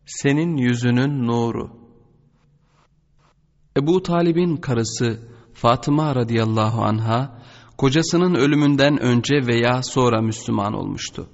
Senin yüzünün nuru. Ebu Talib'in karısı Fatıma radıyallahu anha, kocasının ölümünden önce veya sonra Müslüman olmuştu.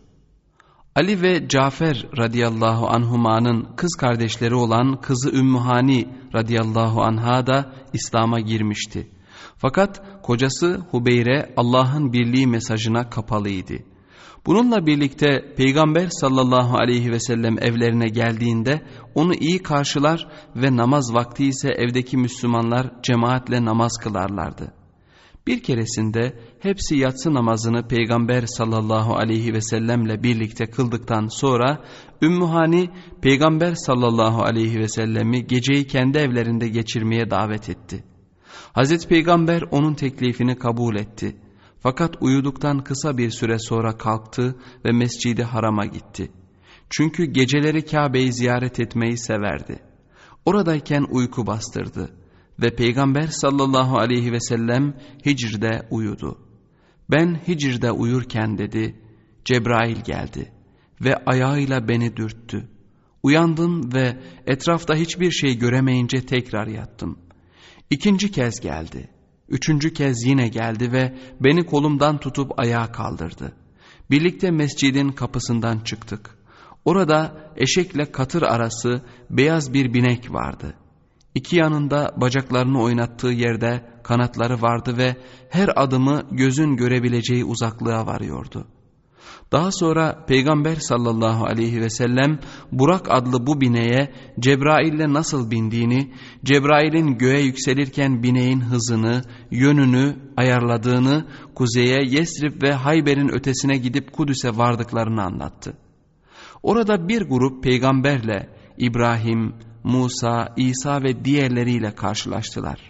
Ali ve Cafer radıyallahu anhumanın kız kardeşleri olan kızı Ümmühani radıyallahu anha da İslam'a girmişti. Fakat kocası Hubeyre Allah'ın birliği mesajına kapalıydı. Bununla birlikte Peygamber sallallahu aleyhi ve sellem evlerine geldiğinde onu iyi karşılar ve namaz vakti ise evdeki Müslümanlar cemaatle namaz kılarlardı. Bir keresinde hepsi yatsı namazını Peygamber sallallahu aleyhi ve sellemle birlikte kıldıktan sonra Ümmühani Peygamber sallallahu aleyhi ve sellemi geceyi kendi evlerinde geçirmeye davet etti. Hazreti Peygamber onun teklifini kabul etti. Fakat uyuduktan kısa bir süre sonra kalktı ve Mescid-i Haram'a gitti. Çünkü geceleri Kabe'yi ziyaret etmeyi severdi. Oradayken uyku bastırdı ve Peygamber sallallahu aleyhi ve sellem Hicr'de uyudu. Ben Hicr'de uyurken dedi, Cebrail geldi ve ayağıyla beni dürttü. Uyandım ve etrafta hiçbir şey göremeyince tekrar yattım. İkinci kez geldi. Üçüncü kez yine geldi ve beni kolumdan tutup ayağa kaldırdı. Birlikte mescidin kapısından çıktık. Orada eşekle katır arası beyaz bir binek vardı. İki yanında bacaklarını oynattığı yerde kanatları vardı ve her adımı gözün görebileceği uzaklığa varıyordu. Daha sonra Peygamber sallallahu aleyhi ve sellem Burak adlı bu bineğe Cebrail'le nasıl bindiğini, Cebrail'in göğe yükselirken bineğin hızını, yönünü ayarladığını, kuzeye Yesrib ve Hayber'in ötesine gidip Kudüs'e vardıklarını anlattı. Orada bir grup peygamberle İbrahim, Musa, İsa ve diğerleriyle karşılaştılar.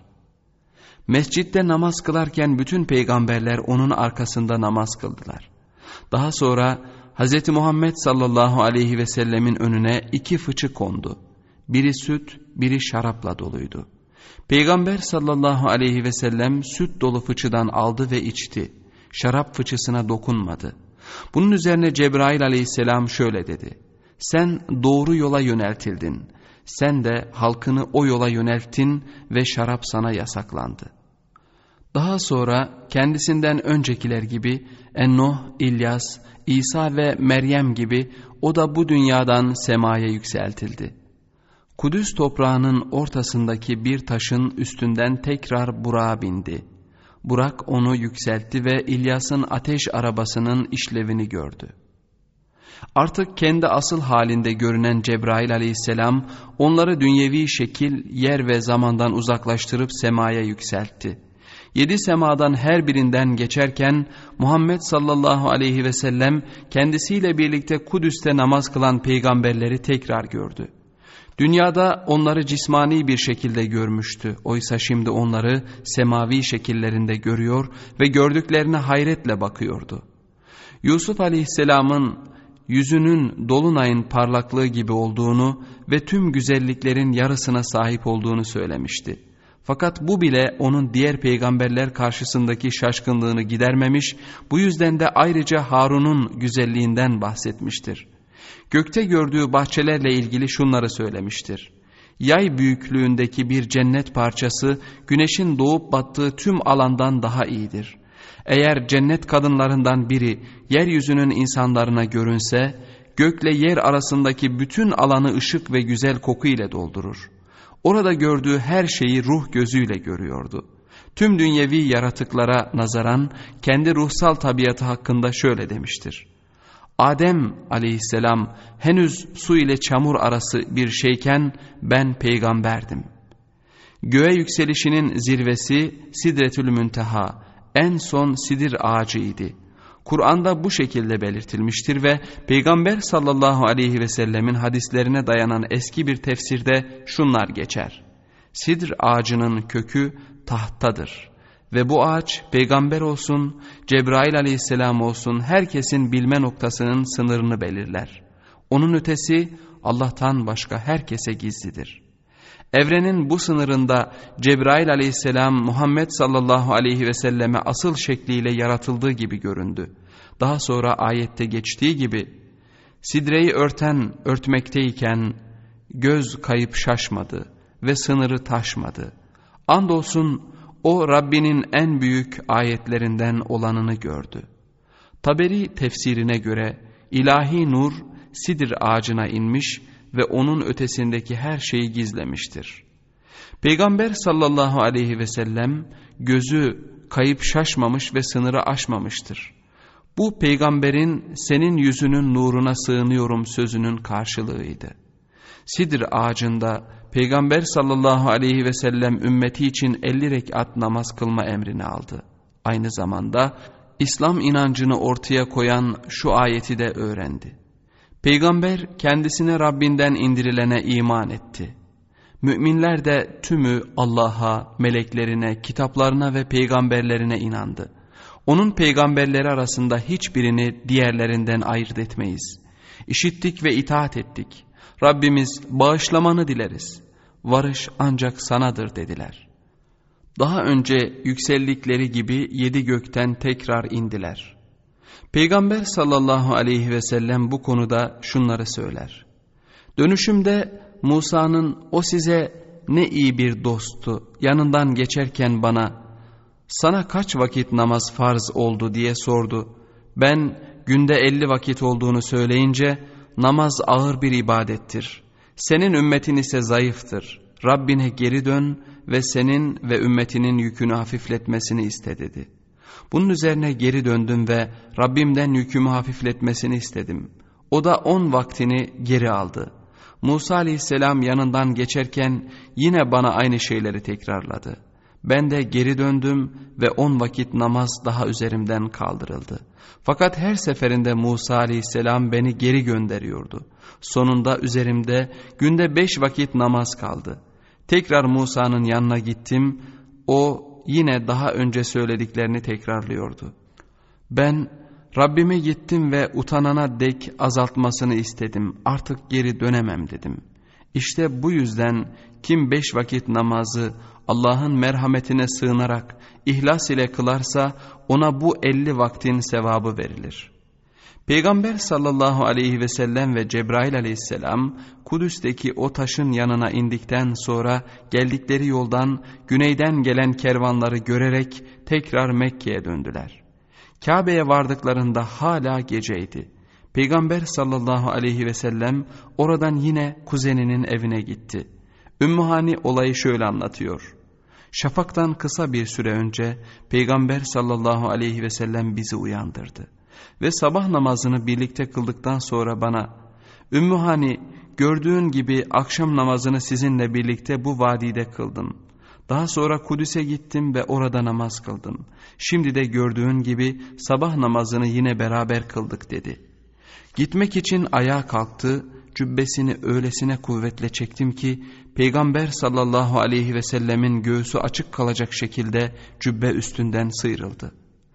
Mescitte namaz kılarken bütün peygamberler onun arkasında namaz kıldılar. Daha sonra Hz. Muhammed sallallahu aleyhi ve sellemin önüne iki fıçı kondu. Biri süt, biri şarapla doluydu. Peygamber sallallahu aleyhi ve sellem süt dolu fıçıdan aldı ve içti. Şarap fıçısına dokunmadı. Bunun üzerine Cebrail aleyhisselam şöyle dedi: Sen doğru yola yöneltildin. Sen de halkını o yola yönelttin ve şarap sana yasaklandı. Daha sonra kendisinden öncekiler gibi Ennuh, İlyas, İsa ve Meryem gibi o da bu dünyadan semaya yükseltildi. Kudüs toprağının ortasındaki bir taşın üstünden tekrar Burak'a bindi. Burak onu yükseltti ve İlyas'ın ateş arabasının işlevini gördü. Artık kendi asıl halinde görünen Cebrail aleyhisselam onları dünyevi şekil, yer ve zamandan uzaklaştırıp semaya yükseltti. 7 semadan her birinden geçerken Muhammed sallallahu aleyhi ve sellem kendisiyle birlikte Kudüs'te namaz kılan peygamberleri tekrar gördü. Dünyada onları cismani bir şekilde görmüştü. Oysa şimdi onları semavi şekillerinde görüyor ve gördüklerine hayretle bakıyordu. Yusuf aleyhisselamın yüzünün dolunayın parlaklığı gibi olduğunu ve tüm güzelliklerin yarısına sahip olduğunu söylemişti. Fakat bu bile onun diğer peygamberler karşısındaki şaşkınlığını gidermemiş, bu yüzden de ayrıca Harun'un güzelliğinden bahsetmiştir. Gökte gördüğü bahçelerle ilgili şunları söylemiştir: Yay büyüklüğündeki bir cennet parçası güneşin doğup battığı tüm alandan daha iyidir. Eğer cennet kadınlarından biri yeryüzünün insanlarına görünse, gökle yer arasındaki bütün alanı ışık ve güzel koku ile doldurur. Orada gördüğü her şeyi ruh gözüyle görüyordu. Tüm dünyevi yaratıklara nazaran kendi ruhsal tabiatı hakkında şöyle demiştir: Adem aleyhisselam henüz su ile çamur arası bir şeyken ben peygamberdim. Göğe yükselişinin zirvesi Sidretül Münteha, en son sidir ağacıydı. Kur'an'da bu şekilde belirtilmiştir ve Peygamber sallallahu aleyhi ve sellemin hadislerine dayanan eski bir tefsirde şunlar geçer: Sidr ağacının kökü tahtadır ve bu ağaç peygamber olsun, Cebrail aleyhisselam olsun herkesin bilme noktasının sınırını belirler. Onun ötesi Allah'tan başka herkese gizlidir. Evrenin bu sınırında Cebrail aleyhisselam Muhammed sallallahu aleyhi ve selleme asıl şekliyle yaratıldığı gibi göründü. Daha sonra ayette geçtiği gibi Sidreyi örtmekteyken göz kayıp şaşmadı ve sınırı taşmadı. Andolsun o Rabbinin en büyük ayetlerinden olanını gördü. Taberi tefsirine göre ilahi nur Sidr ağacına inmiş ve onun ötesindeki her şeyi gizlemiştir. Peygamber sallallahu aleyhi ve sellem gözü kayıp şaşmamış ve sınırı aşmamıştır. Bu peygamberin senin yüzünün nuruna sığınıyorum sözünün karşılığıydı. Sidr ağacında Peygamber sallallahu aleyhi ve sellem ümmeti için 50 rekat namaz kılma emrini aldı. Aynı zamanda İslam inancını ortaya koyan şu ayeti de öğrendi. Peygamber kendisine Rabbinden indirilene iman etti. Müminler de tümü Allah'a, meleklerine, kitaplarına ve peygamberlerine inandı. Onun peygamberleri arasında hiçbirini diğerlerinden ayırt etmeyiz. İşittik ve itaat ettik. Rabbimiz bağışlamanı dileriz. Varış ancak sanadır dediler. Daha önce yükseldikleri gibi 7 gökten tekrar indiler. Peygamber sallallahu aleyhi ve sellem bu konuda şunları söyler. Dönüşümde Musa'nın o size ne iyi bir dosttu, yanından geçerken bana sana kaç vakit namaz farz oldu diye sordu. Ben günde 50 vakit olduğunu söyleyince namaz ağır bir ibadettir. Senin ümmetin ise zayıftır. Rabbine geri dön ve senin ve ümmetinin yükünü hafifletmesini iste dedi. Bunun üzerine geri döndüm ve Rabbimden yükümü hafifletmesini istedim. O da 10 vaktini geri aldı. Musa aleyhisselam yanından geçerken yine bana aynı şeyleri tekrarladı. Ben de geri döndüm ve 10 vakit namaz daha üzerimden kaldırıldı. Fakat her seferinde Musa aleyhisselam beni geri gönderiyordu. Sonunda üzerimde günde 5 vakit namaz kaldı. Tekrar Musa'nın yanına gittim. O yine daha önce söylediklerini tekrarlıyordu. Ben Rabbime gittim ve utanana dek azaltmasını istedim. Artık geri dönemem dedim. İşte bu yüzden kim 5 vakit namazı Allah'ın merhametine sığınarak ihlas ile kılarsa ona bu 50 vaktin sevabı verilir. Peygamber sallallahu aleyhi ve sellem ve Cebrail aleyhisselam Kudüs'teki o taşın yanına indikten sonra geldikleri yoldan güneyden gelen kervanları görerek tekrar Mekke'ye döndüler. Kabe'ye vardıklarında hala geceydi. Peygamber sallallahu aleyhi ve sellem oradan yine kuzeninin evine gitti. Ümmü Hani olayı şöyle anlatıyor. Şafaktan kısa bir süre önce Peygamber sallallahu aleyhi ve sellem bizi uyandırdı. Ve sabah namazını birlikte kıldıktan sonra bana, Ümmü Hani gördüğün gibi akşam namazını sizinle birlikte bu vadide kıldım. Daha sonra Kudüs'e gittim ve orada namaz kıldım. Şimdi de gördüğün gibi sabah namazını yine beraber kıldık dedi. Gitmek için ayağa kalktı, cübbesini öylesine kuvvetle çektim ki Peygamber sallallahu aleyhi ve sellemin göğsü açık kalacak şekilde cübbe üstünden sıyrıldı.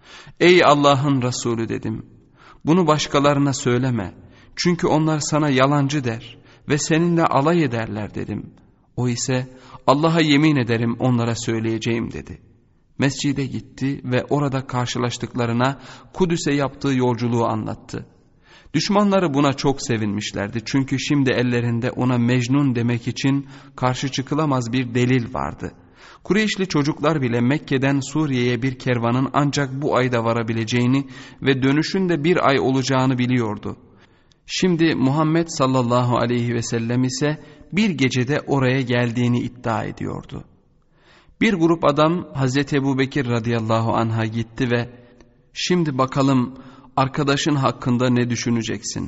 Ey Allah'ın Resulü dedim. Bunu başkalarına söyleme. Çünkü onlar sana yalancı der ve seninle alay ederler dedim. O ise Allah'a yemin ederim onlara söyleyeceğim dedi. Mescide gitti ve orada karşılaştıklarına Kudüs'e yaptığı yolculuğu anlattı. Düşmanları buna çok sevinmişlerdi çünkü şimdi ellerinde ona Mecnun demek için karşı çıkılamaz bir delil vardı. Kureyşli çocuklar bile Mekke'den Suriye'ye bir kervanın ancak bu ayda varabileceğini ve dönüşün de bir ay olacağını biliyordu. Şimdi Muhammed sallallahu aleyhi ve sellem ise bir gecede oraya geldiğini iddia ediyordu. Bir grup adam Hazreti Ebubekir radıyallahu anh'a gitti ve şimdi bakalım arkadaşın hakkında ne düşüneceksin?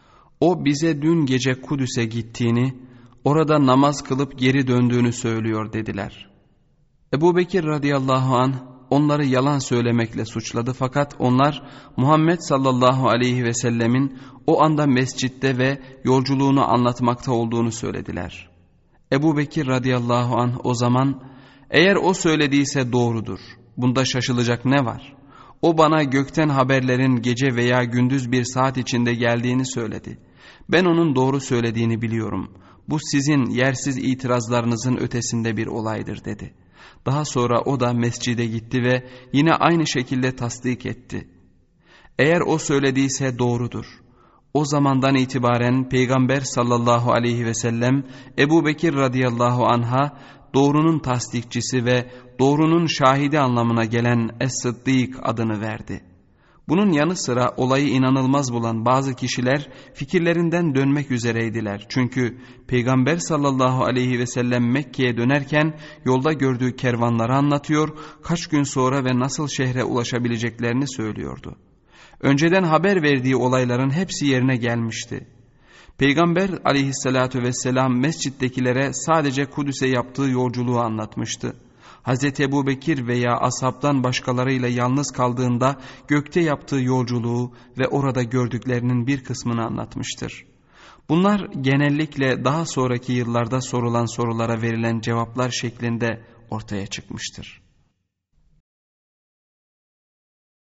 O bize dün gece Kudüs'e gittiğini, orada namaz kılıp geri döndüğünü söylüyor dediler. Ebubekir radıyallahu anh onları yalan söylemekle suçladı fakat onlar Muhammed sallallahu aleyhi ve sellemin o anda mescitte ve yolculuğunu anlatmakta olduğunu söylediler. Ebubekir radıyallahu anh o zaman eğer o söylediyse doğrudur. Bunda şaşılacak ne var? O bana gökten haberlerin gece veya gündüz bir saat içinde geldiğini söyledi. Ben onun doğru söylediğini biliyorum. Bu sizin yersiz itirazlarınızın ötesinde bir olaydır dedi. Daha sonra o da mescide gitti ve yine aynı şekilde tasdik etti. Eğer o söylediyse doğrudur. O zamandan itibaren Peygamber sallallahu aleyhi ve sellem Ebu Bekir radıyallahu anh'a doğrunun tasdikçisi ve doğrunun şahidi anlamına gelen Es-Sıddık adını verdi. Bunun yanı sıra olayı inanılmaz bulan bazı kişiler fikirlerinden dönmek üzereydiler. Çünkü Peygamber sallallahu aleyhi ve sellem Mekke'ye dönerken yolda gördüğü kervanları anlatıyor, kaç gün sonra ve nasıl şehre ulaşabileceklerini söylüyordu. Önceden haber verdiği olayların hepsi yerine gelmişti. Peygamber aleyhissalatu vesselam mescittekilere sadece Kudüs'e yaptığı yolculuğu anlatmıştı. Hazreti Ebu Bekir veya ashabtan başkalarıyla yalnız kaldığında gökte yaptığı yolculuğu ve orada gördüklerinin bir kısmını anlatmıştır. Bunlar genellikle daha sonraki yıllarda sorulan sorulara verilen cevaplar şeklinde ortaya çıkmıştır.